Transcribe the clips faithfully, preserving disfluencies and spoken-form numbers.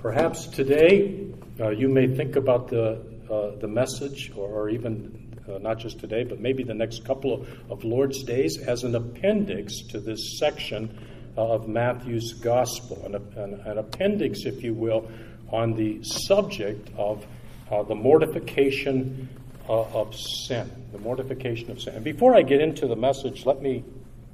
Perhaps today uh, you may think about the uh, the message, or, or even uh, not just today, but maybe the next couple of, of Lord's Days as an appendix to this section uh, of Matthew's Gospel, an, an, an appendix, if you will, on the subject of uh, the mortification uh, of sin, the mortification of sin. And before I get into the message, let me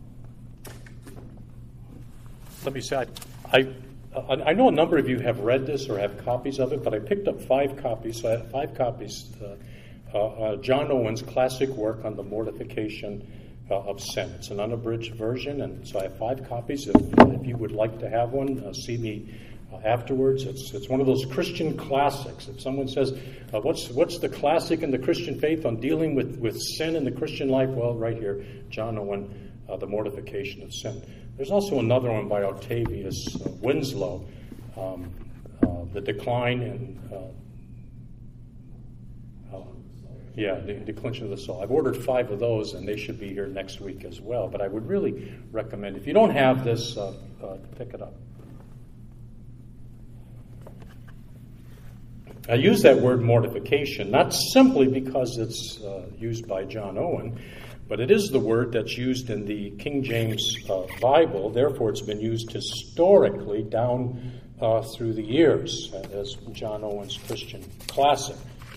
let me say I. I I know a number of you have read this or have copies of it, but I picked up five copies. So I have five copies. Uh, uh, uh, John Owen's classic work on the mortification uh, of sin. It's an unabridged version, and so I have five copies. If, if you would like to have one, uh, see me uh, afterwards. It's it's one of those Christian classics. If someone says, uh, "What's what's the classic in the Christian faith on dealing with, with sin in the Christian life?" Well, right here, John Owen, uh, The Mortification of Sin. There's also another one by Octavius uh, Winslow, um, uh, The Decline and, uh, uh, yeah, the Declension of the Soul. I've ordered five of those, and they should be here next week as well. But I would really recommend, if you don't have this, uh, uh, pick it up. I use that word mortification not simply because it's uh, used by John Owen, but it is the word that's used in the King James uh, Bible. Therefore, it's been used historically down uh, through the years as John Owen's Christian classic.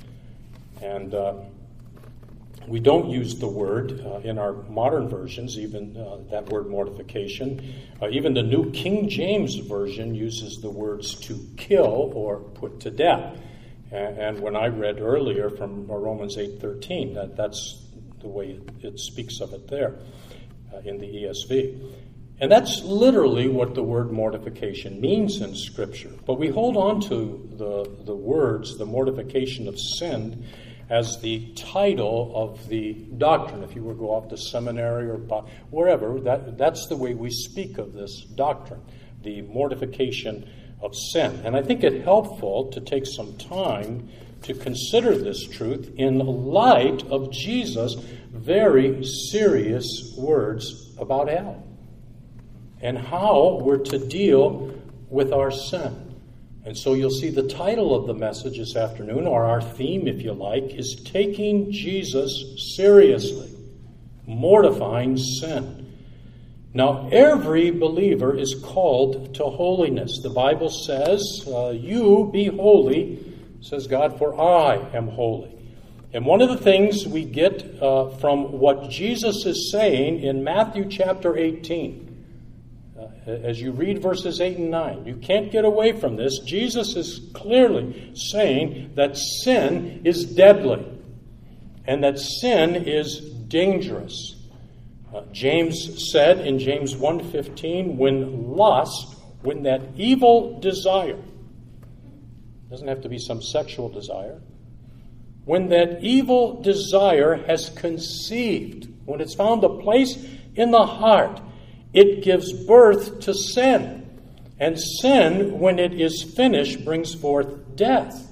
And uh, we don't use the word uh, in our modern versions, even uh, that word mortification. Uh, even the New King James Version uses the words to kill or put to death. And, and when I read earlier from Romans eight thirteen, that, that's the way it, it speaks of it there uh, in the E S V. And that's literally what the word mortification means in Scripture. But we hold on to the, the words, the mortification of sin, as the title of the doctrine. If you were to go off to seminary or wherever, that, that's the way we speak of this doctrine, the mortification of sin. And I think it helpful to take some time to consider this truth in light of Jesus' very serious words about hell and how we're to deal with our sin. And so you'll see the title of the message this afternoon, or our theme, if you like, is Taking Jesus Seriously, Mortifying Sin. Now, every believer is called to holiness. The Bible says, uh, you be holy, says God, for I am holy. And one of the things we get uh, from what Jesus is saying in Matthew chapter eighteen, uh, as you read verses eight and nine, you can't get away from this. Jesus is clearly saying that sin is deadly and that sin is dangerous. Uh, James said in James one fifteen, when lust, when that evil desire, doesn't have to be some sexual desire, when that evil desire has conceived, when it's found a place in the heart, it gives birth to sin. And sin, when it is finished, brings forth death.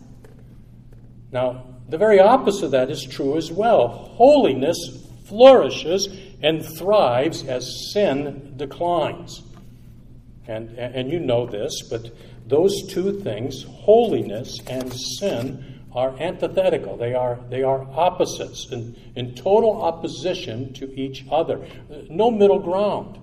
Now, the very opposite of that is true as well. Holiness flourishes and thrives as sin declines. And, and you know this, but those two things, holiness and sin, are antithetical. They are they are opposites, in, in total opposition to each other. No middle ground.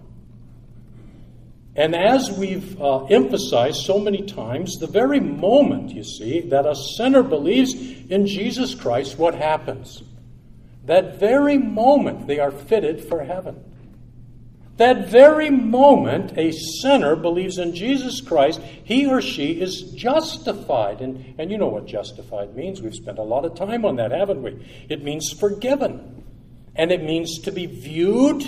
And as we've uh, emphasized so many times, the very moment, you see, that a sinner believes in Jesus Christ, what happens? That very moment they are fitted for heaven. That very moment a sinner believes in Jesus Christ, he or she is justified. And, and you know what justified means. We've spent a lot of time on that, haven't we? It means forgiven. And it means to be viewed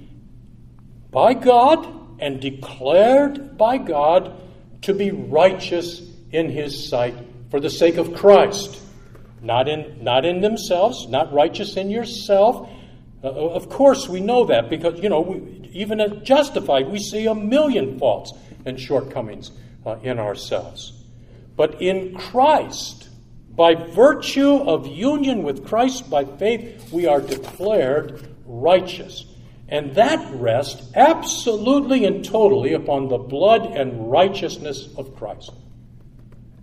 by God and declared by God to be righteous in His sight for the sake of Christ. Not in, not in themselves, not righteous in yourself. Uh, of course, we know that because, you know, we, even as justified, we see a million faults and shortcomings uh, in ourselves. But in Christ, by virtue of union with Christ by faith, we are declared righteous. And that rests absolutely and totally upon the blood and righteousness of Christ.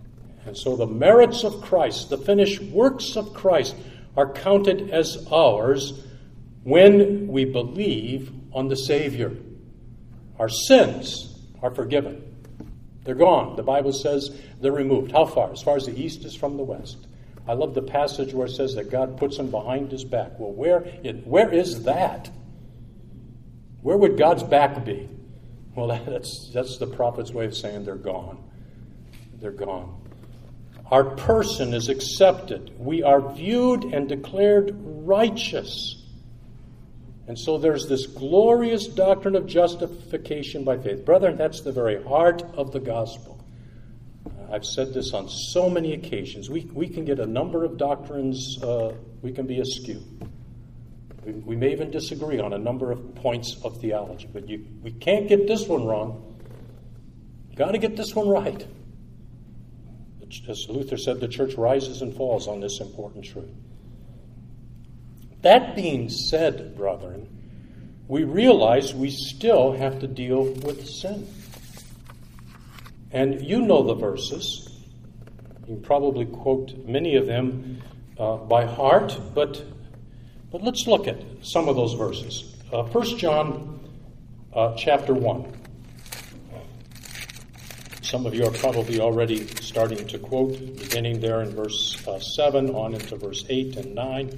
And so the merits of Christ, the finished works of Christ, are counted as ours when we believe on the Savior. Our sins are forgiven. They're gone. The Bible says they're removed. How far? As far as the east is from the west. I love the passage where it says that God puts them behind his back. Well, where, it, where is that? Where would God's back be? Well, that's, that's the prophet's way of saying they're gone. They're gone. Our person is accepted. We are viewed and declared righteous. And so there's this glorious doctrine of justification by faith. Brethren, that's the very heart of the gospel. I've said this on so many occasions. We, we can get a number of doctrines, uh, we can be askew. We, we may even disagree on a number of points of theology, but you, we can't get this one wrong. Got to get this one right. As Luther said, the church rises and falls on this important truth. That being said, brethren, we realize we still have to deal with sin. And you know the verses. You can probably quote many of them uh, by heart, but but let's look at some of those verses. Uh, First John uh, chapter one. Some of you are probably already starting to quote, beginning there in verse uh, seven, on into verse eight and nine.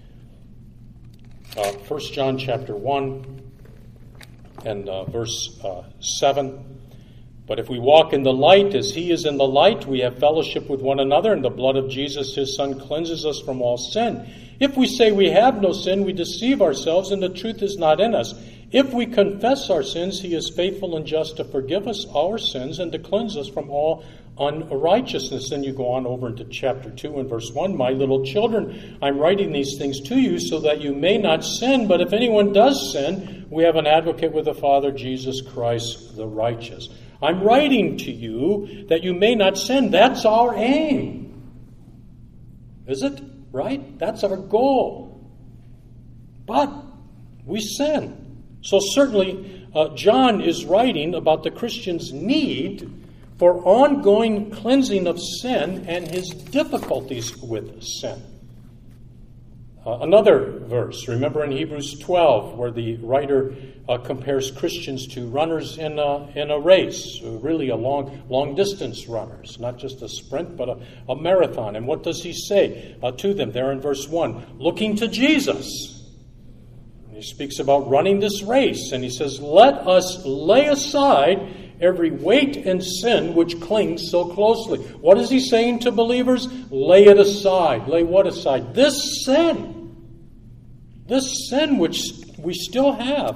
Uh, First John chapter one and uh, verse uh, seven. But if we walk in the light as he is in the light, we have fellowship with one another, and the blood of Jesus, his Son, cleanses us from all sin. If we say we have no sin, we deceive ourselves, and the truth is not in us. If we confess our sins, he is faithful and just to forgive us our sins and to cleanse us from all unrighteousness. Then you go on over into chapter two and verse one. My little children, I'm writing these things to you so that you may not sin. But if anyone does sin, we have an advocate with the Father, Jesus Christ the righteous. I'm writing to you that you may not sin. That's our aim. Is it? Right? That's our goal. But we sin. So certainly, uh, John is writing about the Christian's need for ongoing cleansing of sin and his difficulties with sin. Uh, another verse, remember in Hebrews twelve, where the writer uh, compares Christians to runners in a, in a race, really a long, long-distance runners, not just a sprint, but a, a marathon. And what does he say uh, to them there in verse one? Looking to Jesus. He speaks about running this race, and he says, let us lay aside every weight and sin which clings so closely. What is he saying to believers? Lay it aside. Lay what aside? This sin. This sin which we still have.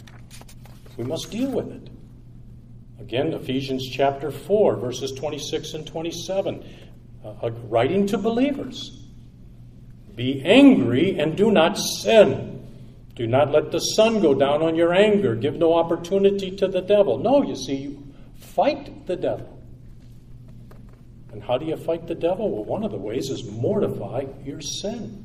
We must deal with it. Again, Ephesians chapter four, verses twenty-six and twenty-seven, uh, writing to believers. Be angry and do not sin. Do not let the sun go down on your anger. Give no opportunity to the devil. No, you see, you fight the devil. And how do you fight the devil? Well, one of the ways is mortify your sin.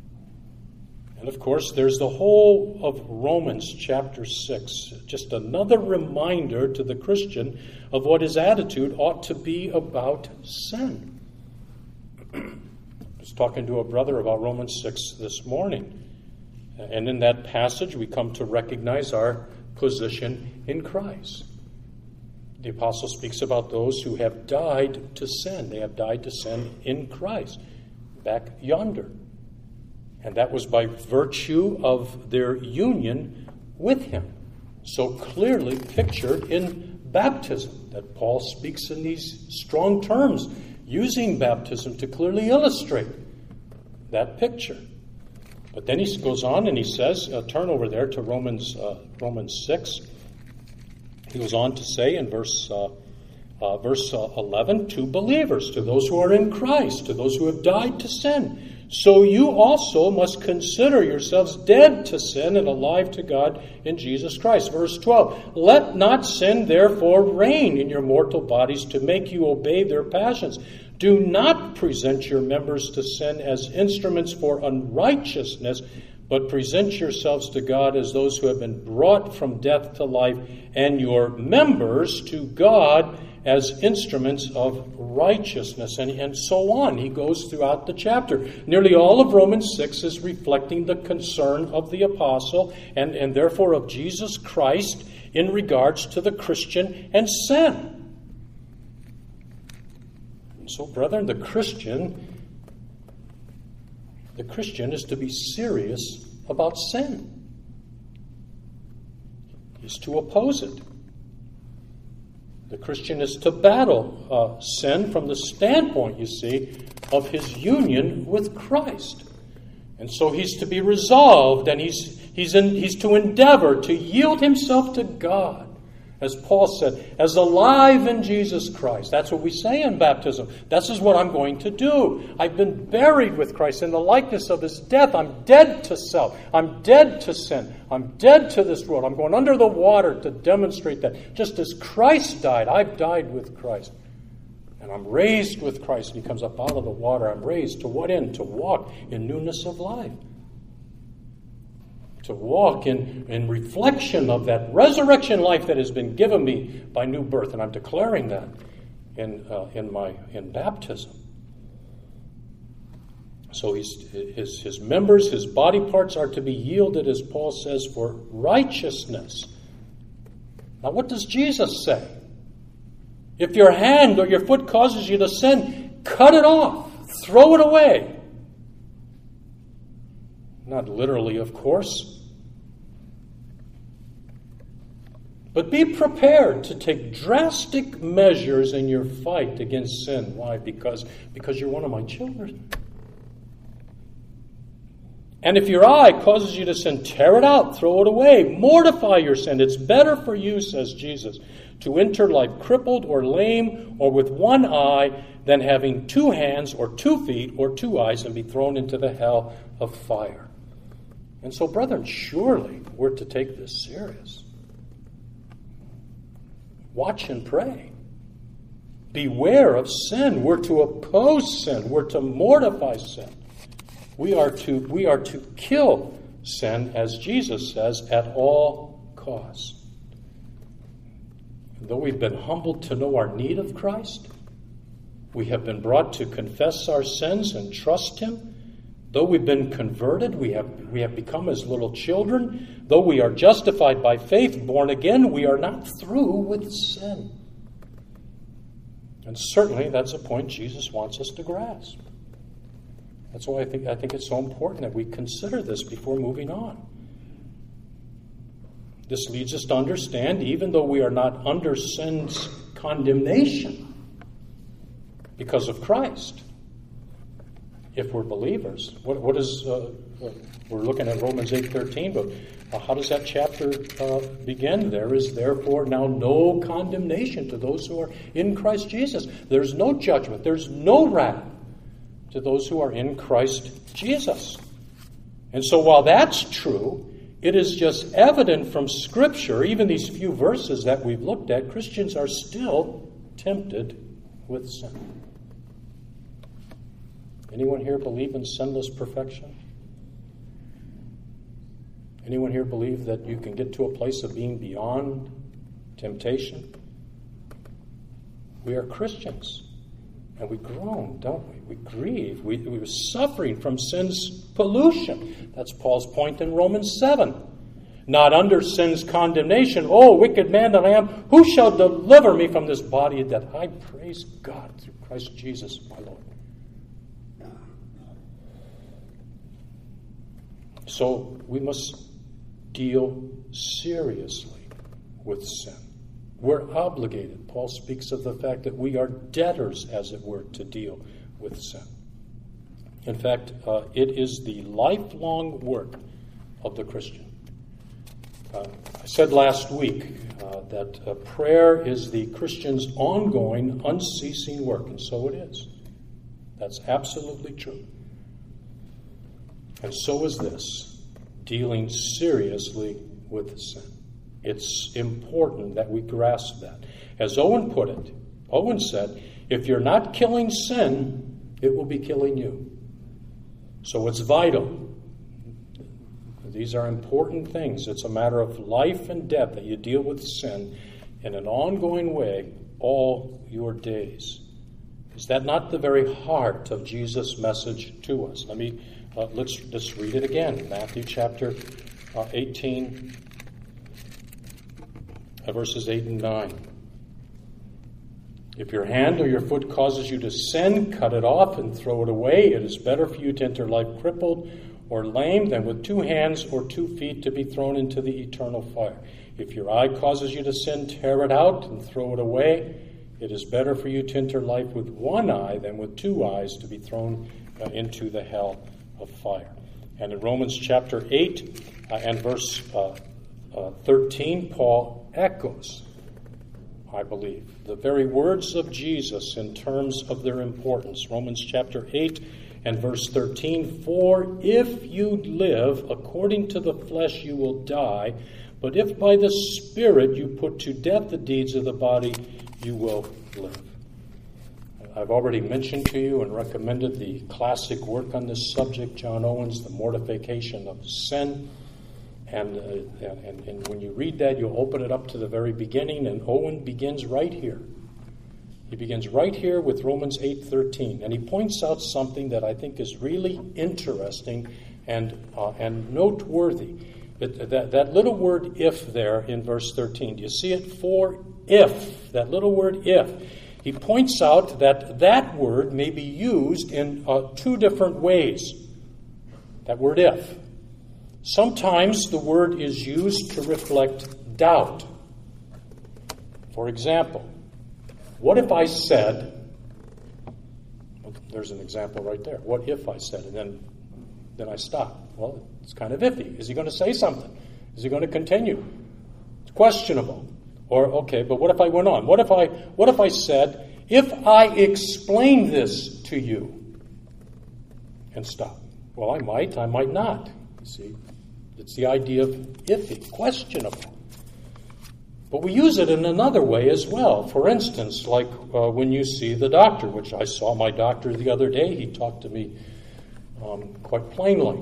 And of course, there's the whole of Romans chapter six. Just another reminder to the Christian of what his attitude ought to be about sin. I was talking to a brother about Romans six this morning. And in that passage, we come to recognize our position in Christ. The apostle speaks about those who have died to sin. They have died to sin in Christ, back yonder. And that was by virtue of their union with him. So clearly pictured in baptism, that Paul speaks in these strong terms, using baptism to clearly illustrate that picture. But then he goes on and he says, uh, turn over there to Romans uh, Romans six. He goes on to say in verse uh, uh, verse uh, eleven, to believers, to those who are in Christ, to those who have died to sin. So you also must consider yourselves dead to sin and alive to God in Jesus Christ. Verse twelve, let not sin therefore reign in your mortal bodies to make you obey their passions. Do not present your members to sin as instruments for unrighteousness, but present yourselves to God as those who have been brought from death to life, and your members to God as instruments of righteousness, and, and so on. He goes throughout the chapter. Nearly all of Romans six is reflecting the concern of the apostle and, and therefore of Jesus Christ in regards to the Christian and sin. So, brethren, the Christian, the Christian is to be serious about sin. He's to oppose it. The Christian is to battle uh, sin from the standpoint, you see, of his union with Christ. And so he's to be resolved, and he's he's in, he's to endeavor to yield himself to God, as Paul said, as alive in Jesus Christ. That's what we say in baptism. This is what I'm going to do. I've been buried with Christ in the likeness of his death. I'm dead to self. I'm dead to sin. I'm dead to this world. I'm going under the water to demonstrate that. Just as Christ died, I've died with Christ. And I'm raised with Christ. And he comes up out of the water. I'm raised to what end? To walk in newness of life. To walk in, in reflection of that resurrection life that has been given me by new birth. And I'm declaring that in uh, in my in baptism. So he's, his, his members, his body parts are to be yielded, as Paul says, for righteousness. Now what does Jesus say? If your hand or your foot causes you to sin, cut it off. Throw it away. Not literally, of course. But be prepared to take drastic measures in your fight against sin. Why? Because, because you're one of my children. And if your eye causes you to sin, tear it out, throw it away, mortify your sin. It's better for you, says Jesus, to enter life crippled or lame or with one eye than having two hands or two feet or two eyes and be thrown into the hell of fire. And so, brethren, surely we're to take this serious. Watch and pray. Beware of sin. We're to oppose sin. We're to mortify sin. We are to, we are to kill sin, as Jesus says, at all costs. Though we've been humbled to know our need of Christ, we have been brought to confess our sins and trust him. Though we've been converted, we have, we have become as little children. Though we are justified by faith, born again, we are not through with sin. And certainly that's a point Jesus wants us to grasp. That's why I think, I think it's so important that we consider this before moving on. This leads us to understand, even though we are not under sin's condemnation because of Christ, if we're believers. What, what is, uh, we're looking at Romans eight thirteen, but uh, how does that chapter uh, begin? There is therefore now no condemnation to those who are in Christ Jesus. There's no judgment. There's no wrath to those who are in Christ Jesus. And so while that's true, it is just evident from Scripture, even these few verses that we've looked at, Christians are still tempted with sin. Anyone here believe in sinless perfection? Anyone here believe that you can get to a place of being beyond temptation? We are Christians. And we groan, don't we? We grieve. We, we were suffering from sin's pollution. That's Paul's point in Romans seven. Not under sin's condemnation. Oh, wicked man that I am, who shall deliver me from this body of death? I praise God through Christ Jesus, my Lord. So we must deal seriously with sin. We're obligated. Paul speaks of the fact that we are debtors, as it were, to deal with sin. In fact, uh, it is the lifelong work of the Christian. Uh, I said last week uh, that uh, prayer is the Christian's ongoing, unceasing work, and so it is. That's absolutely true. And so is this, dealing seriously with sin. It's important that we grasp that. As Owen put it, Owen said, if you're not killing sin, it will be killing you. So it's vital. These are important things. It's a matter of life and death that you deal with sin in an ongoing way all your days. Is that not the very heart of Jesus' message to us? Let me uh, let's just read it again. Matthew chapter uh, eighteen, uh, verses eight and nine. If your hand or your foot causes you to sin, cut it off and throw it away. It is better for you to enter life crippled or lame than with two hands or two feet to be thrown into the eternal fire. If your eye causes you to sin, tear it out and throw it away. It is better for you to enter life with one eye than with two eyes to be thrown uh, into the hell of fire. And in Romans chapter eight uh, and verse uh, uh, thirteen, Paul echoes, I believe, the very words of Jesus in terms of their importance. Romans chapter eight and verse thirteen, for if you live according to the flesh, you will die. But if by the Spirit you put to death the deeds of the body, you will live. I've already mentioned to you and recommended the classic work on this subject, John Owen's The Mortification of Sin. And, uh, and, and when you read that, you'll open it up to the very beginning, and Owen begins right here. He begins right here with Romans eight thirteen, and he points out something that I think is really interesting and, uh, and noteworthy. That, that, that little word if there in verse thirteen, do you see it? For if, that little word if. He points out that that word may be used in uh, two different ways. That word if. Sometimes the word is used to reflect doubt. For example, what if I said, well, there's an example right there. What if I said, and then, then I stop? Well, it's kind of iffy. Is he going to say something? Is he going to continue? It's questionable. Or, okay, but what if I went on? What if I, what if I said, if I explain this to you, and stop? Well, I might, I might not. You see, it's the idea of iffy, questionable. But we use it in another way as well. For instance, like uh, when you see the doctor, which I saw my doctor the other day. He talked to me um, quite plainly.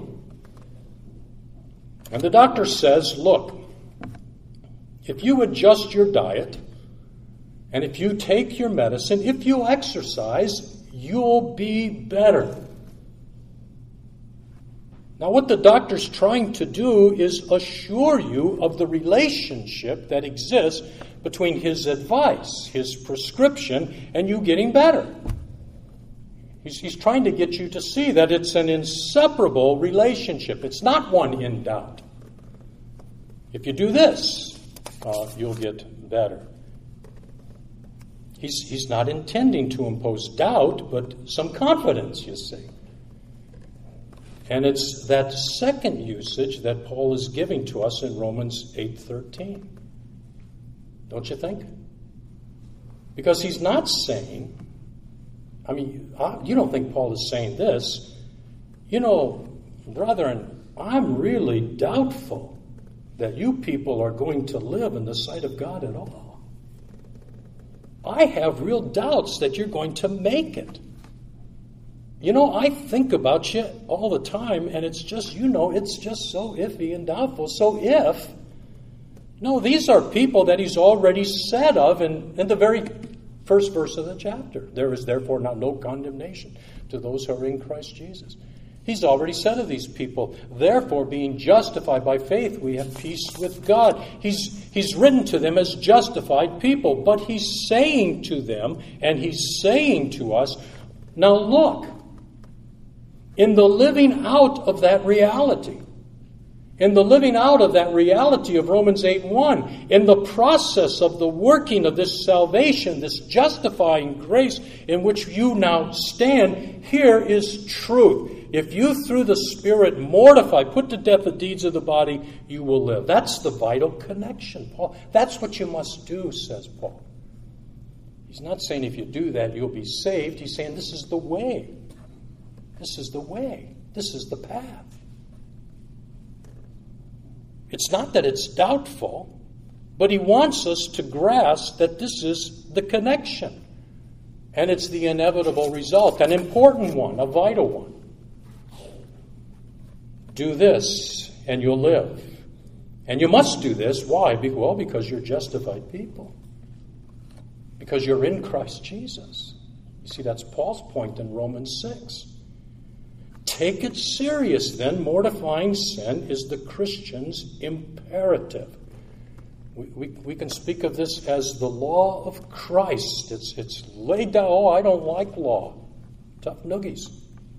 And the doctor says, look, if you adjust your diet, and if you take your medicine, if you exercise, you'll be better. Now, what the doctor's trying to do is assure you of the relationship that exists between his advice, his prescription, and you getting better. He's, he's trying to get you to see that it's an inseparable relationship. It's not one in doubt. If you do this, uh, you'll get better. He's, he's not intending to impose doubt, but some confidence, you see. And it's that second usage that Paul is giving to us in Romans eight thirteen. Don't you think? Because he's not saying, I mean, you don't think Paul is saying this, you know, brethren, I'm really doubtful that you people are going to live in the sight of God at all. I have real doubts that you're going to make it. You know, I think about you all the time, and it's just, you know, it's just so iffy and doubtful. So if, no, these are people that he's already said of in, in the very first verse of the chapter. There is therefore now no condemnation to those who are in Christ Jesus. He's already said of these people, therefore, being justified by faith, we have peace with God. He's, he's written to them as justified people, but he's saying to them, and he's saying to us, now look, in the living out of that reality, in the living out of that reality of Romans eight one, in the process of the working of this salvation, this justifying grace in which you now stand, here is truth. If you through the Spirit mortify, put to death the deeds of the body, you will live. That's the vital connection, Paul. That's what you must do, says Paul. He's not saying if you do that, you'll be saved. He's saying this is the way. This is the way. This is the path. It's not that it's doubtful, but he wants us to grasp that this is the connection. And it's the inevitable result, an important one, a vital one. Do this and you'll live. And you must do this. Why? Well, because you're justified people. because you're in Christ Jesus. You see, that's Paul's point in Romans six. Take it serious, then. Mortifying sin is the Christian's imperative. We, we, we can speak of this as the law of Christ. It's, it's laid down. Oh, I don't like law. Tough noogies.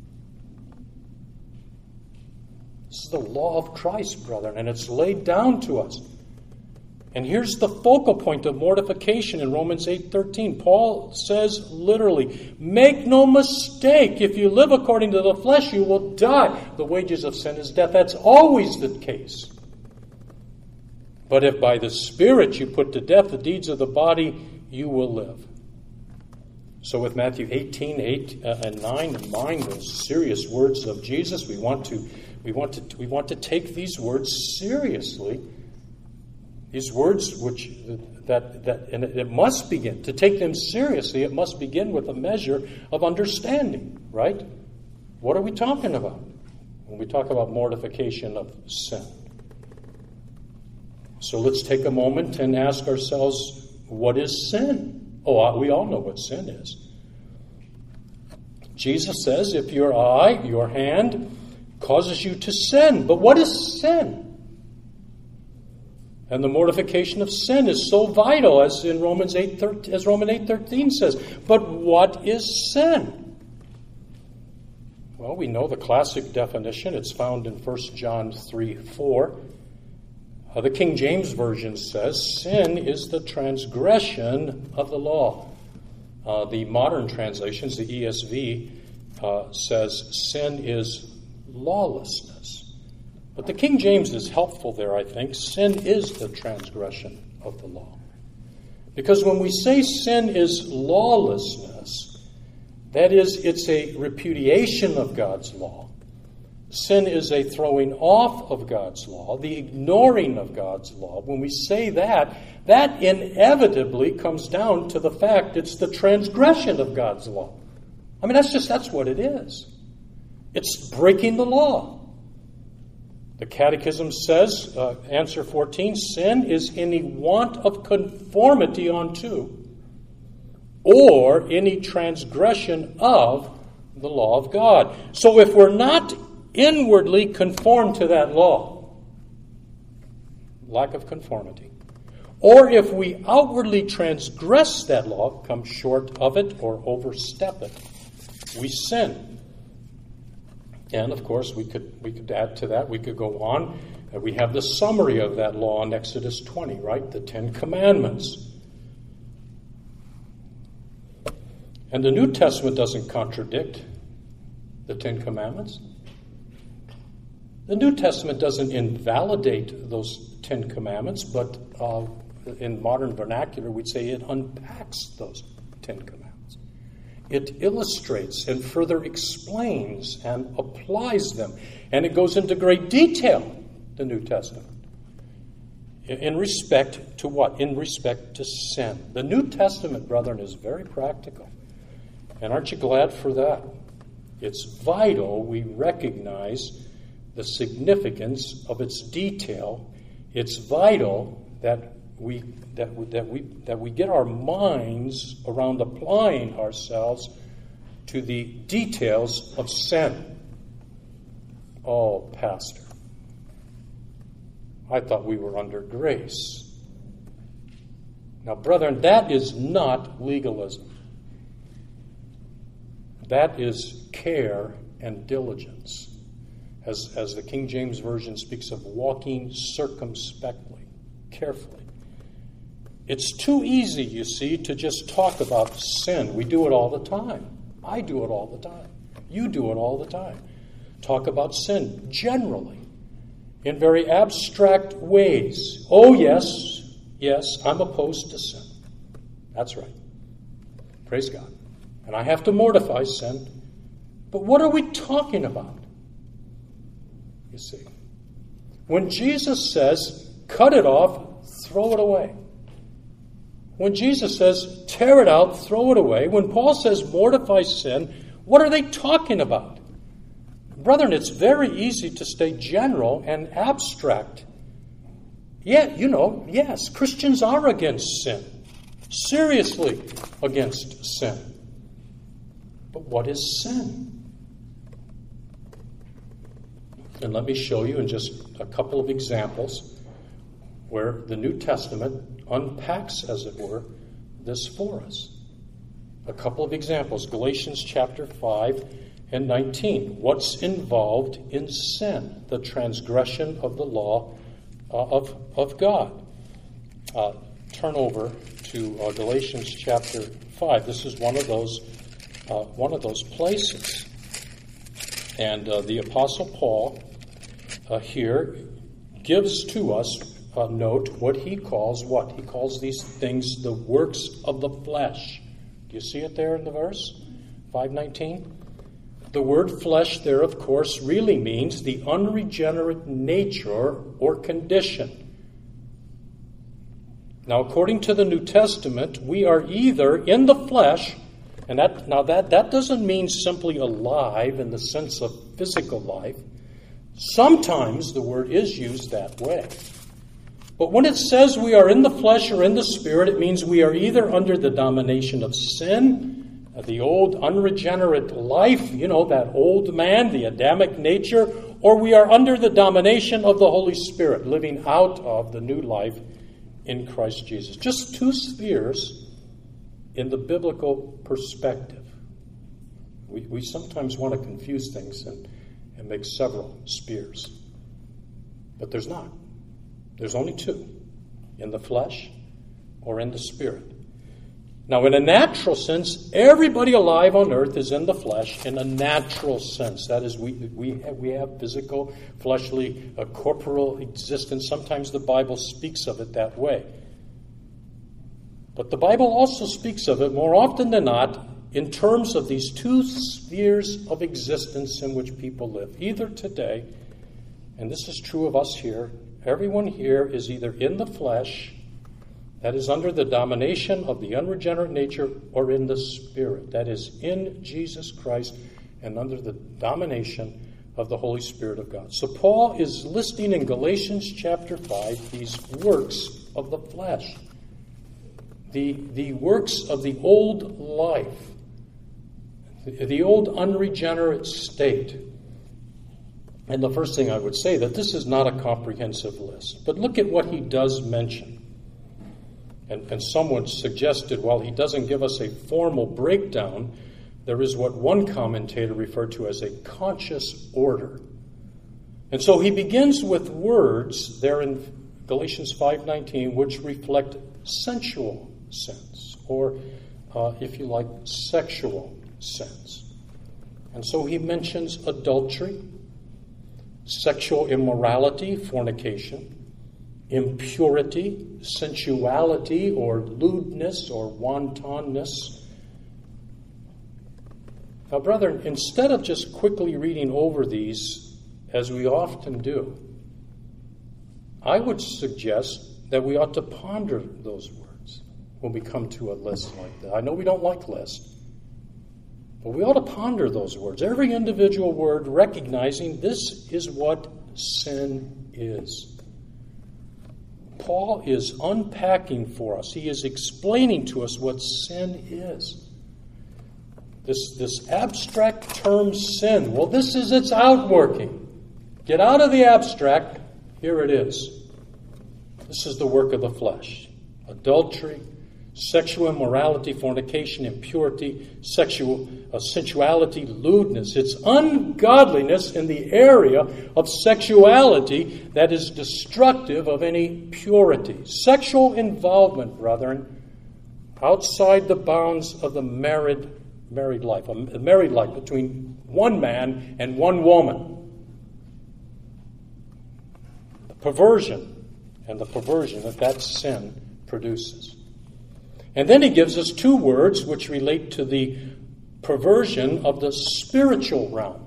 This is the law of Christ, brethren, and it's laid down to us. And here's the focal point of mortification in Romans eight thirteen. Paul says literally, make no mistake, if you live according to the flesh, you will die. The wages of sin is death. That's always the case. But if by the Spirit you put to death the deeds of the body, you will live. So with Matthew eighteen, eight and nine in mind, those serious words of Jesus, we want to we want to we want to take these words seriously. These words which that that and it must begin to take them seriously, it must begin with a measure of understanding, right? What are we talking about when we talk about mortification of sin? So let's take a moment and ask ourselves, what is sin? Oh, we all know what sin is. Jesus says, if your eye, your hand, causes you to sin. But what is sin? And the mortification of sin is so vital, as in Romans eight, as Romans eight thirteen says. But what is sin? Well, we know the classic definition. It's found in First John three four. Uh, the King James Version says, sin is the transgression of the law. Uh, the modern translations, the E S V, uh, says sin is lawlessness. But the King James is helpful there, I think. Sin is the transgression of the law. Because when we say sin is lawlessness, that is, it's a repudiation of God's law. Sin is a throwing off of God's law, the ignoring of God's law. When we say that, that inevitably comes down to the fact it's the transgression of God's law. I mean, that's just, that's what it is. It's breaking the law. The Catechism says, uh, answer fourteen, sin is any want of conformity unto or any transgression of the law of God. So if we're not inwardly conformed to that law, lack of conformity, or if we outwardly transgress that law, come short of it or overstep it, we sin. And of course, we could we could add to that. We could go on. Uh, we have the summary of that law in Exodus twenty, right? The Ten Commandments. And the New Testament doesn't contradict the Ten Commandments. The New Testament doesn't invalidate those Ten Commandments, but uh, in modern vernacular, we'd say it unpacks those Ten Commandments. It illustrates and further explains and applies them. And it goes into great detail, the New Testament. In respect to what? In respect to sin. The New Testament, brethren, is very practical. And aren't you glad for that? It's vital we recognize the significance of its detail. It's vital that we that we, that we that we get our minds around applying ourselves to the details of sin. Oh, Pastor, I thought we were under grace. Now, brethren, that is not legalism. That is care and diligence. As, as the King James Version speaks of walking circumspectly, carefully. It's too easy, you see, to just talk about sin. We do it all the time. I do it all the time. You do it all the time. Talk about sin generally, in very abstract ways. Oh, yes, yes, I'm opposed to sin. That's right. Praise God. And I have to mortify sin. But what are we talking about? You see, when Jesus says, cut it off, throw it away. When Jesus says, tear it out, throw it away. When Paul says, mortify sin, what are they talking about? Brethren, it's very easy to stay general and abstract. Yeah, you know, yes, Christians are against sin. seriously against sin. But what is sin? And let me show you in just a couple of examples where the New Testament unpacks, as it were, this for us. A couple of examples. Galatians chapter five and nineteen. What's involved in sin? The transgression of the law uh, of, of God. Uh, turn over to uh, Galatians chapter five. This is one of those uh, one of those places. And uh, the Apostle Paul uh, here gives to us, uh, note, what he calls what? He calls these things the works of the flesh. Do you see it there in the verse? five nineteen? The word flesh there, of course, really means the unregenerate nature or condition. Now, according to the New Testament, we are either in the flesh, and that now that, that doesn't mean simply alive in the sense of physical life. Sometimes the word is used that way. But when it says we are in the flesh or in the spirit, it means we are either under the domination of sin, the old unregenerate life, you know, that old man, the Adamic nature, or we are under the domination of the Holy Spirit, living out of the new life in Christ Jesus. Just two spheres in the biblical perspective. We, we sometimes want to confuse things and, and make several spheres. But there's not. There's only two, in the flesh or in the spirit. Now, in a natural sense, everybody alive on earth is in the flesh in a natural sense. That is, we we have, we have physical, fleshly, uh, corporal existence. Sometimes the Bible speaks of it that way. But the Bible also speaks of it, more often than not, in terms of these two spheres of existence in which people live. Either today, and this is true of us here, everyone here is either in the flesh, that is under the domination of the unregenerate nature, or in the Spirit, that is in Jesus Christ and under the domination of the Holy Spirit of God. So Paul is listing in Galatians chapter five these works of the flesh, the, the works of the old life, the, the old unregenerate state. And the first thing I would say, that this is not a comprehensive list. But look at what he does mention. And, and someone suggested, while he doesn't give us a formal breakdown, there is what one commentator referred to as a conscious order. And so he begins with words there in Galatians five nineteen, which reflect sensual sense, or uh, if you like, sexual sense. And so he mentions adultery, sexual immorality, fornication, impurity, sensuality, or lewdness, or wantonness. Now, brethren, instead of just quickly reading over these, as we often do, I would suggest that we ought to ponder those words when we come to a list like that. I know we don't like lists, but we ought to ponder those words, every individual word, recognizing this is what sin is. Paul is unpacking for us. He is explaining to us what sin is. This, this abstract term sin, well, this is its outworking. Get out of the abstract. Here it is. This is the work of the flesh. Adultery, sexual immorality, fornication, impurity, sexual uh, sensuality, lewdness. It's ungodliness in the area of sexuality that is destructive of any purity. Sexual involvement, brethren, outside the bounds of the married married life, a married life between one man and one woman. The perversion and the perversion that that sin produces. And then he gives us two words which relate to the perversion of the spiritual realm.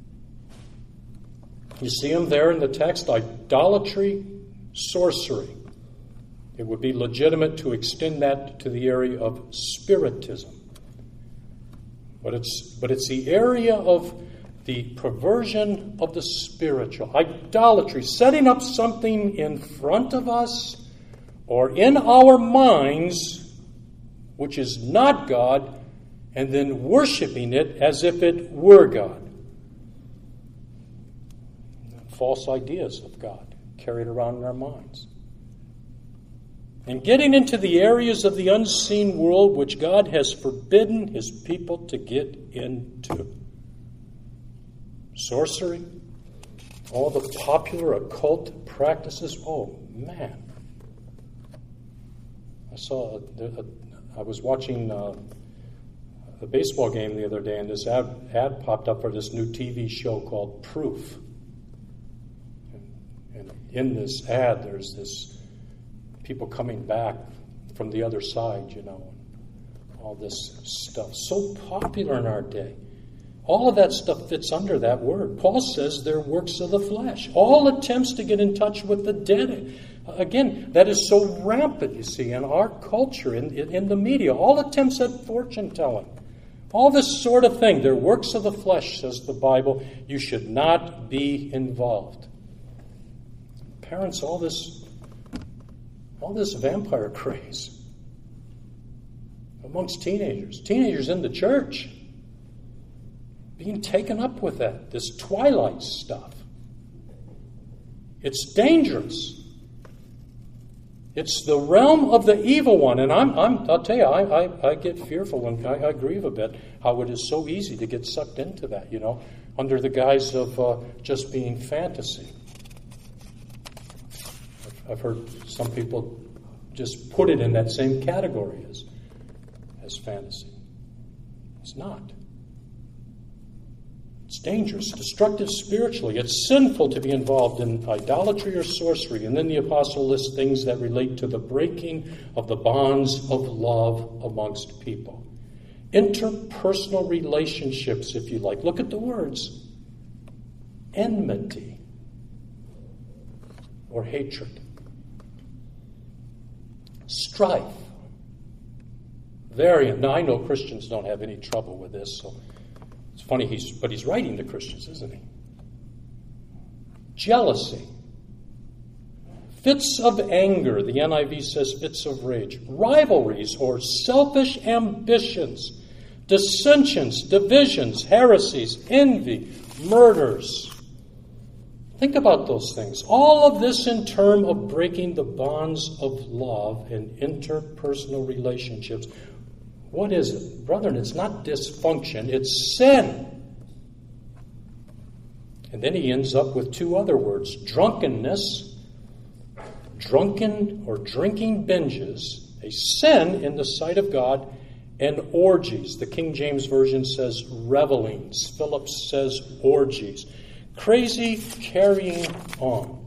You see them there in the text: idolatry, sorcery. It would be legitimate to extend that to the area of spiritism. But it's, but it's the area of the perversion of the spiritual. Idolatry, setting up something in front of us or in our minds which is not God, and then worshiping it as if it were God. False ideas of God carried around in our minds. And getting into the areas of the unseen world which God has forbidden His people to get into. Sorcery, all the popular occult practices. Oh, man. I saw, a, a, I was watching uh, a baseball game the other day, and this ad, ad popped up for this new T V show called Proof. And, and in this ad, there's this people coming back from the other side, you know, all this stuff. So popular in our day. All of that stuff fits under that word. Paul says they're works of the flesh. All attempts to get in touch with the dead. Again, that is so rampant, you see, in our culture, in, in the media. All attempts at fortune-telling. All this sort of thing. They're works of the flesh, says the Bible. You should not be involved. Parents, all this All this vampire craze amongst teenagers, teenagers in the church, being taken up with that, this twilight stuff. It's dangerous. It's the realm of the evil one. And I'm, I'm, I'll tell you, I, I, I get fearful and I, I grieve a bit how it is so easy to get sucked into that, you know, under the guise of uh, just being fantasy. I've heard some people just put it in that same category as, as fantasy. It's not. It's dangerous, destructive spiritually. It's sinful to be involved in idolatry or sorcery. And then the apostle lists things that relate to the breaking of the bonds of love amongst people. Interpersonal relationships, if you like. Look at the words. Enmity or hatred. Strife. Variant. Now, I know Christians don't have any trouble with this, so it's funny, he's, but he's writing to Christians, isn't he? Jealousy. Fits of anger. The N I V says fits of rage. Rivalries or selfish ambitions. Dissensions, divisions, heresies, envy, murders. Think about those things. All of this in terms of breaking the bonds of love and interpersonal relationships. What is it? Brethren, it's not dysfunction, it's sin. And then he ends up with two other words. Drunkenness, drunken or drinking binges, a sin in the sight of God, and orgies. The King James Version says revelings. Phillips says orgies. Crazy carrying on.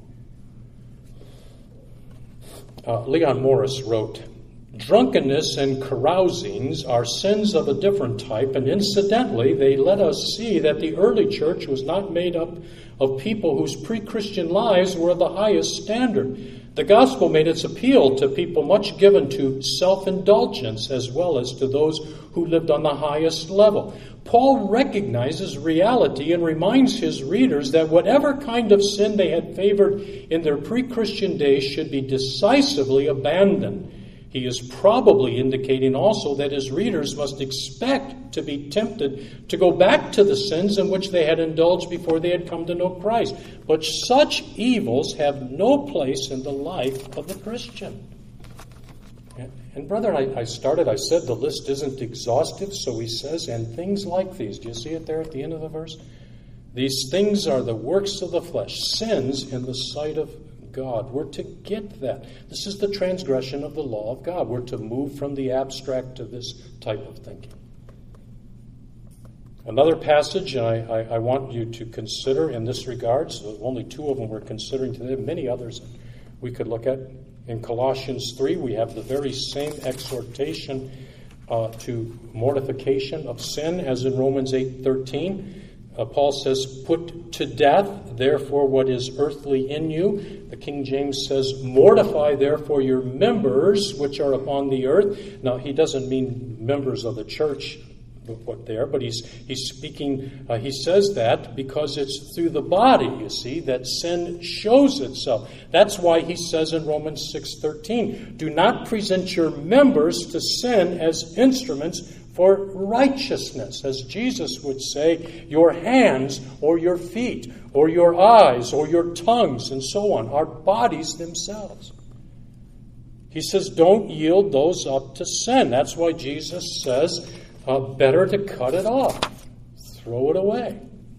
Uh, Leon Morris wrote, drunkenness and carousings are sins of a different type, and incidentally, they let us see that the early church was not made up of people whose pre-Christian lives were of the highest standard. The gospel made its appeal to people much given to self-indulgence as well as to those who lived on the highest level. Paul recognizes reality and reminds his readers that whatever kind of sin they had favored in their pre-Christian days should be decisively abandoned. He is probably indicating also that his readers must expect to be tempted to go back to the sins in which they had indulged before they had come to know Christ. But such evils have no place in the life of the Christian. And, and brethren, I, I started, I said the list isn't exhaustive, so he says, and things like these. Do you see it there at the end of the verse? These things are the works of the flesh, sins in the sight of God. We're to get that. This is the transgression of the law of God. We're to move from the abstract to this type of thinking. Another passage I, I, I want you to consider in this regard, so only two of them we're considering today, many others we could look at. In Colossians three, we have the very same exhortation uh, to mortification of sin as in Romans eight thirteen. Uh, Paul says, put to death, therefore, what is earthly in you. The King James says, mortify, therefore, your members which are upon the earth. Now, he doesn't mean members of the church what there, but he's he's speaking, uh, he says that because it's through the body, you see, that sin shows itself. That's why he says in Romans six thirteen, do not present your members to sin as instruments for righteousness, as Jesus would say, your hands or your feet or your eyes or your tongues and so on, our bodies themselves. He says, don't yield those up to sin. That's why Jesus says, uh, better to cut it off, throw it away.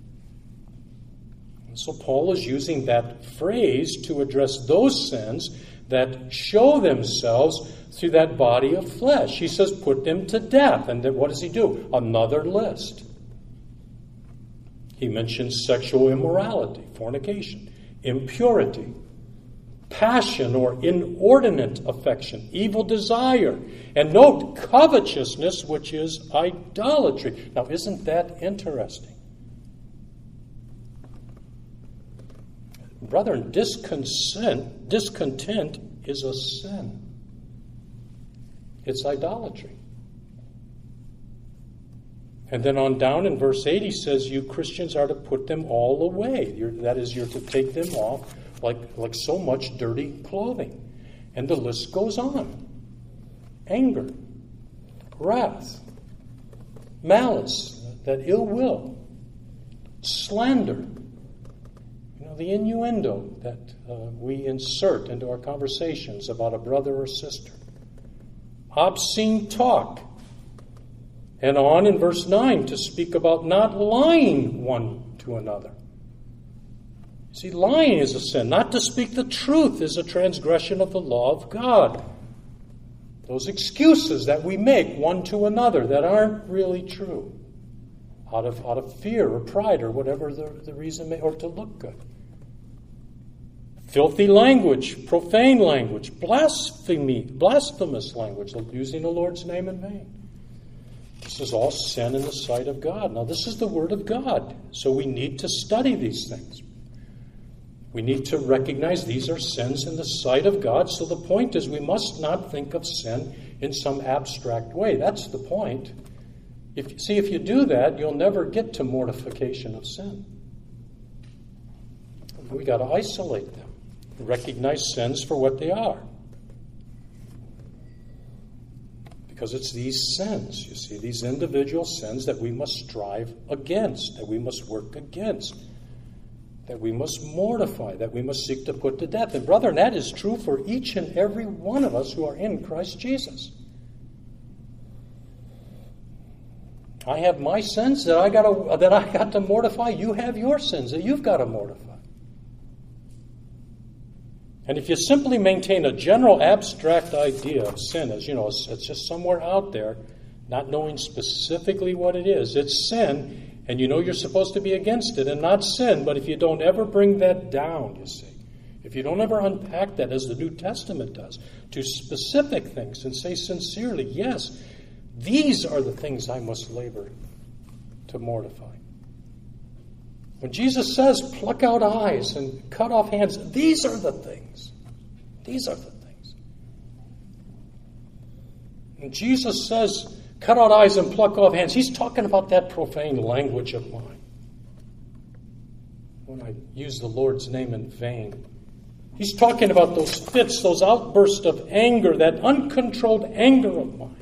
And so Paul is using that phrase to address those sins that show themselves through that body of flesh. He says, put them to death. And then what does he do? Another list. He mentions sexual immorality, fornication, impurity, passion or inordinate affection, evil desire, and note, covetousness, which is idolatry. Now, isn't that interesting? Brethren, discontent, discontent is a sin. It's idolatry. And then on down in verse eight, he says, you Christians are to put them all away. You're, that is, you're to take them off like, like so much dirty clothing. And the list goes on. Anger, wrath, malice, that ill will, slander, you know, the innuendo that uh, we insert into our conversations about a brother or sister, obscene talk, and on in verse nine to speak about not lying one to another. See, lying is a sin. Not to speak the truth is a transgression of the law of God. Those excuses that we make one to another that aren't really true, out of, out of fear or pride or whatever the, the reason may, or to look good. Filthy language, profane language, blasphemy, blasphemous language, using the Lord's name in vain. This is all sin in the sight of God. Now, this is the Word of God, so we need to study these things. We need to recognize these are sins in the sight of God, so the point is we must not think of sin in some abstract way. That's the point. If, see, if you do that, you'll never get to mortification of sin. We got to isolate them, recognize sins for what they are. Because it's these sins, you see, these individual sins that we must strive against, that we must work against, that we must mortify, that we must seek to put to death. And brethren, that is true for each and every one of us who are in Christ Jesus. I have my sins that I got to, that I got to mortify. You have your sins that you've got to mortify. And if you simply maintain a general abstract idea of sin as, you know, it's, it's just somewhere out there, not knowing specifically what it is, it's sin, and you know you're supposed to be against it and not sin, but if you don't ever bring that down, you see, if you don't ever unpack that as the New Testament does, to specific things and say sincerely, yes, these are the things I must labor to mortify. When Jesus says, pluck out eyes and cut off hands, these are the things. These are the things. When Jesus says, cut out eyes and pluck off hands, he's talking about that profane language of mine. When I use the Lord's name in vain. He's talking about those fits, those outbursts of anger, that uncontrolled anger of mine.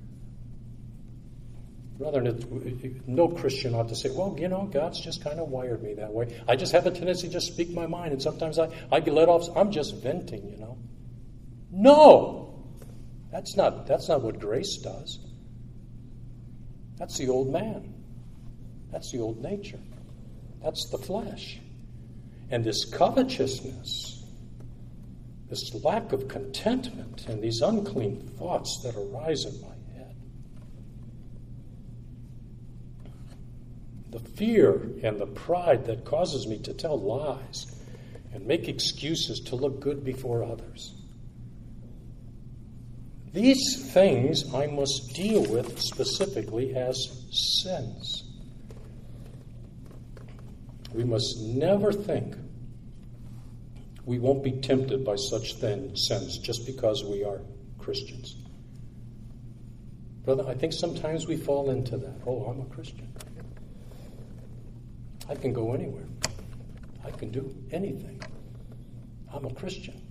Rather, no Christian ought to say, well, you know, God's just kind of wired me that way. I just have a tendency to just speak my mind, and sometimes I, I get let off. I'm just venting, you know. No! That's not, that's not what grace does. That's the old man. That's the old nature. That's the flesh. And this covetousness, this lack of contentment, and these unclean thoughts that arise in my head, the fear and the pride that causes me to tell lies and make excuses to look good before others. These things I must deal with specifically as sins. We must never think we won't be tempted by such thin sins just because we are Christians. Brother, I think sometimes we fall into that. Oh, I'm a Christian. I can go anywhere. I can do anything. I'm a Christian.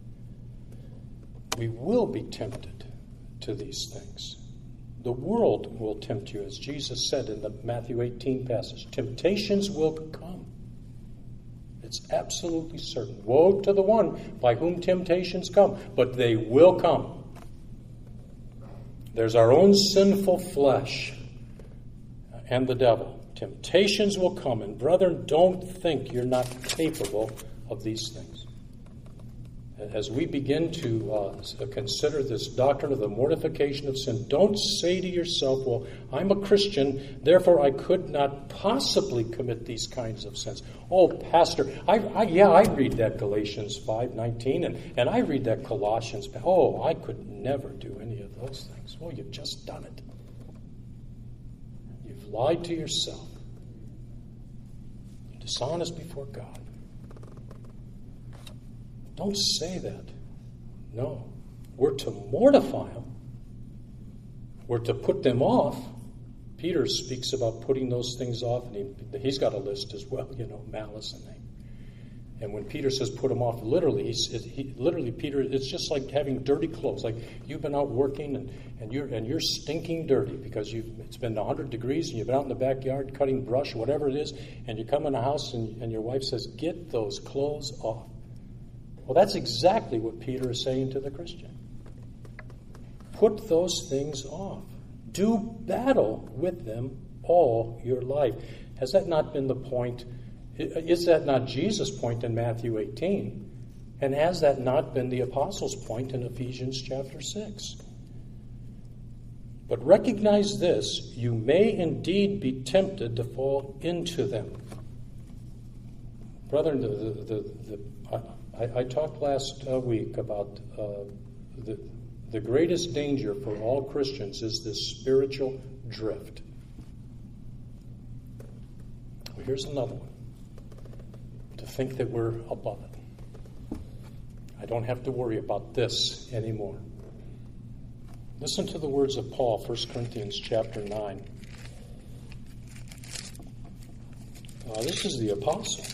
We will be tempted to these things. The world will tempt you, as Jesus said in the Matthew eighteen passage. Temptations will come. It's absolutely certain. Woe to the one by whom temptations come, but they will come. There's our own sinful flesh and the devil. Temptations will come, and brethren, don't think you're not capable of these things. As we begin to uh, consider this doctrine of the mortification of sin, don't say to yourself, well, I'm a Christian, therefore I could not possibly commit these kinds of sins. Oh, Pastor, I, I, yeah, I read that Galatians five nineteen, and, and I read that Colossians. Oh, I could never do any of those things. Well, you've just done it. You've lied to yourself. You're dishonest before God. Don't say that. No. We're to mortify them. We're to put them off. Peter speaks about putting those things off, and he, he's got a list as well, you know, malice and things. And when Peter says put them off, literally, he's, he, literally, Peter, it's just like having dirty clothes. Like you've been out working and, and you're and you're stinking dirty because you've it's been one hundred degrees and you've been out in the backyard cutting brush, whatever it is, and you come in the house and, and your wife says, get those clothes off. Well, that's exactly what Peter is saying to the Christian. Put those things off. Do battle with them all your life. Has that not been the point? Is that not Jesus' point in Matthew eighteen? And has that not been the apostles' point in Ephesians chapter six? But recognize this, you may indeed be tempted to fall into them. Brethren, the, the, the, the, I, I talked last uh, week about uh, the, the greatest danger for all Christians is this spiritual drift. Well, here's another one. To think that we're above it. I don't have to worry about this anymore. Listen to the words of Paul, First Corinthians chapter nine. Uh, this is the apostle.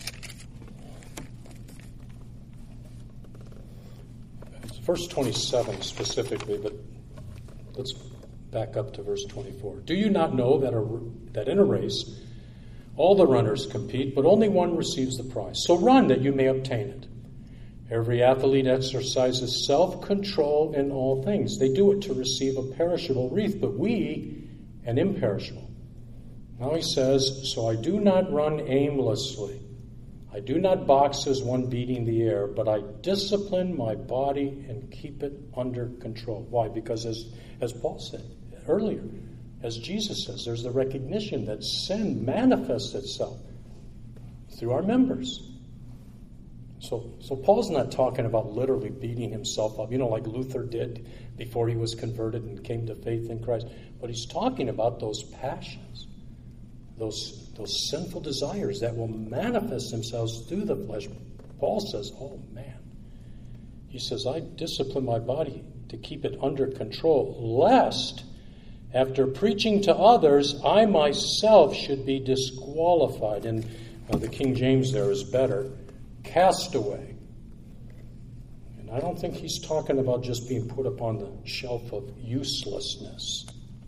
It's verse twenty-seven specifically, but let's back up to verse twenty-four. Do you not know that, a, that in a race all the runners compete, but only one receives the prize? So run that you may obtain it. Every athlete exercises self-control in all things. They do it to receive a perishable wreath, but we an imperishable. Now he says, so I do not run aimlessly. I do not box as one beating the air, but I discipline my body and keep it under control. Why? Because as, as Paul said earlier, as Jesus says, there's the recognition that sin manifests itself through our members. So, so Paul's not talking about literally beating himself up, you know, like Luther did before he was converted and came to faith in Christ. But he's talking about those passions, those, those sinful desires that will manifest themselves through the flesh. Paul says, oh man, he says, I discipline my body to keep it under control, lest after preaching to others, I myself should be disqualified. And uh, the King James there is better. Cast away. And I don't think he's talking about just being put upon the shelf of uselessness.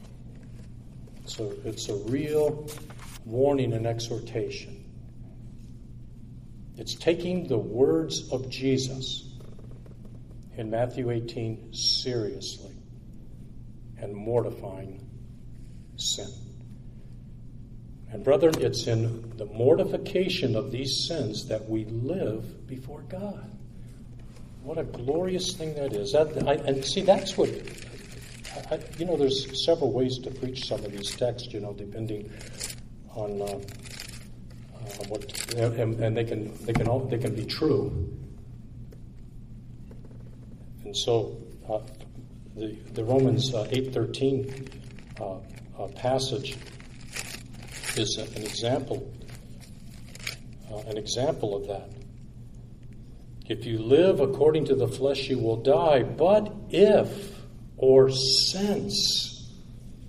So it's a real warning and exhortation. It's taking the words of Jesus in Matthew eighteen seriously and mortifying sin. And brethren, it's in the mortification of these sins that we live before God. What a glorious thing that is. That, I, and see, that's what, I, you know, there's several ways to preach some of these texts, you know, depending on uh, uh, what, and, and they can they can all, they can be true. And so, uh, the the Romans uh, eight thirteen uh, uh, passage is an example, uh, an example of that. If you live according to the flesh, you will die. But if, or since,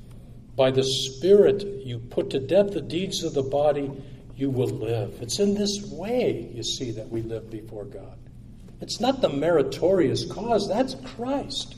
by the Spirit you put to death the deeds of the body, you will live. It's in this way, you see, that we live before God. It's not the meritorious cause, that's Christ.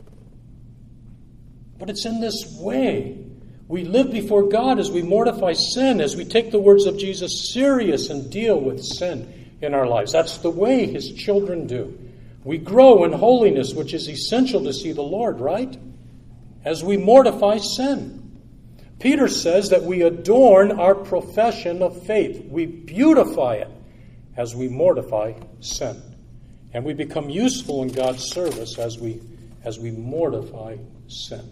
But it's in this way. We live before God as we mortify sin, as we take the words of Jesus serious and deal with sin in our lives. That's the way his children do. We grow in holiness, which is essential to see the Lord, right? As we mortify sin. Peter says that we adorn our profession of faith. We beautify it as we mortify sin. And we become useful in God's service as we, as we mortify sin.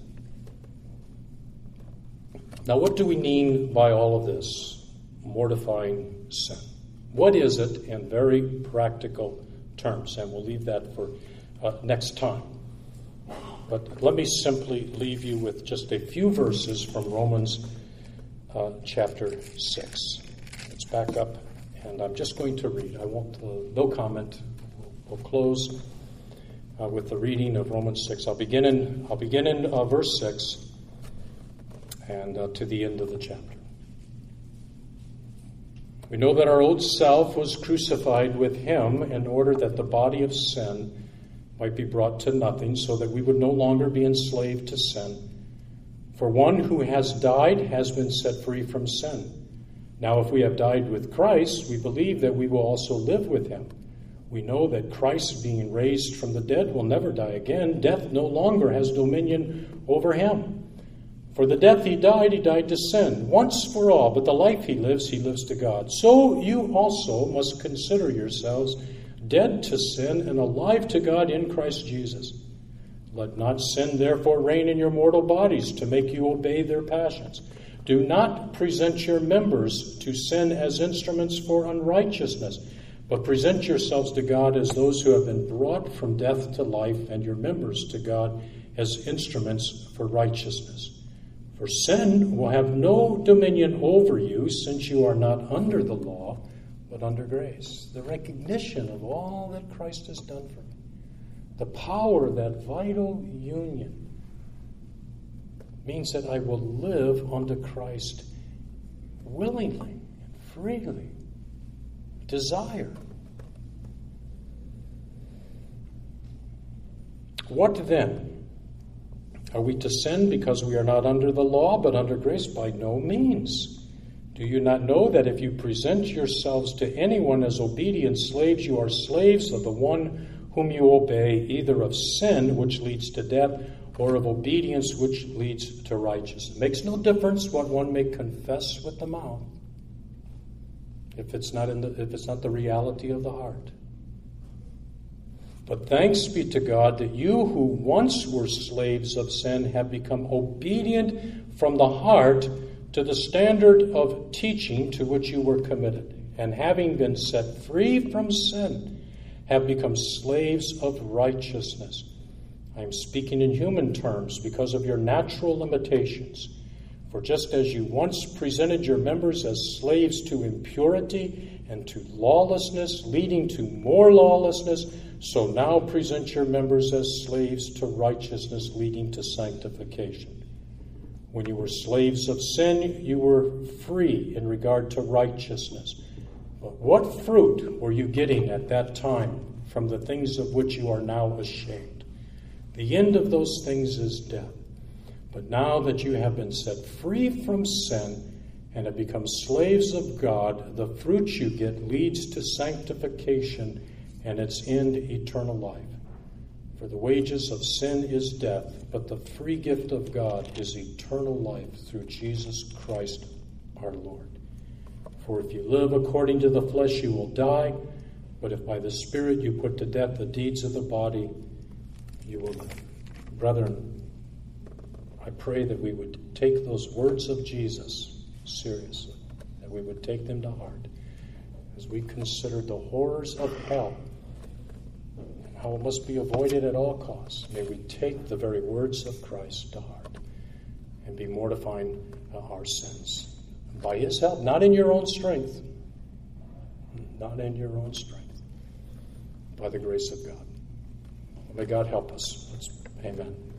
Now, what do we mean by all of this? Mortifying sin. What is it in very practical terms? And we'll leave that for uh, next time. But let me simply leave you with just a few verses from Romans uh, chapter six. Let's back up, and I'm just going to read. I won't, uh, no comment. We'll close uh, with the reading of Romans six. I'll begin in, I'll begin in uh, verse six and uh, to the end of the chapter. We know that our old self was crucified with him in order that the body of sin might be brought to nothing, so that we would no longer be enslaved to sin. For one who has died has been set free from sin. Now, if we have died with Christ, we believe that we will also live with him. We know that Christ, being raised from the dead, will never die again. Death no longer has dominion over him. For the death he died, he died to sin, once for all, but the life he lives, he lives to God. So you also must consider yourselves dead to sin and alive to God in Christ Jesus. Let not sin therefore reign in your mortal bodies to make you obey their passions. Do not present your members to sin as instruments for unrighteousness, but present yourselves to God as those who have been brought from death to life, and your members to God as instruments for righteousness. For sin will have no dominion over you, since you are not under the law, but under grace. The recognition of all that Christ has done for me. The power of that vital union means that I will live unto Christ willingly and freely. Desire. What then? Are we to sin because we are not under the law, but under grace? By no means. Do you not know that if you present yourselves to anyone as obedient slaves, you are slaves of the one whom you obey, either of sin, which leads to death, or of obedience, which leads to righteousness? It makes no difference what one may confess with the mouth, if it's not in the, if it's not the reality of the heart. But thanks be to God that you who once were slaves of sin have become obedient from the heart to the standard of teaching to which you were committed, and having been set free from sin, have become slaves of righteousness. I am speaking in human terms because of your natural limitations. For just as you once presented your members as slaves to impurity and to lawlessness, leading to more lawlessness, so now present your members as slaves to righteousness, leading to sanctification. When you were slaves of sin, you were free in regard to righteousness. But what fruit were you getting at that time from the things of which you are now ashamed? The end of those things is death. But now that you have been set free from sin and have become slaves of God, the fruit you get leads to sanctification, and its end eternal life. For the wages of sin is death, but the free gift of God is eternal life through Jesus Christ our Lord. For if you live according to the flesh, you will die, but if by the Spirit you put to death the deeds of the body, you will live. Brethren, I pray that we would take those words of Jesus seriously, that we would take them to heart as we consider the horrors of hell and how it must be avoided at all costs. May we take the very words of Christ to heart and be mortifying our sins. By his help, not in your own strength, not in your own strength, by the grace of God. May God help us. Amen.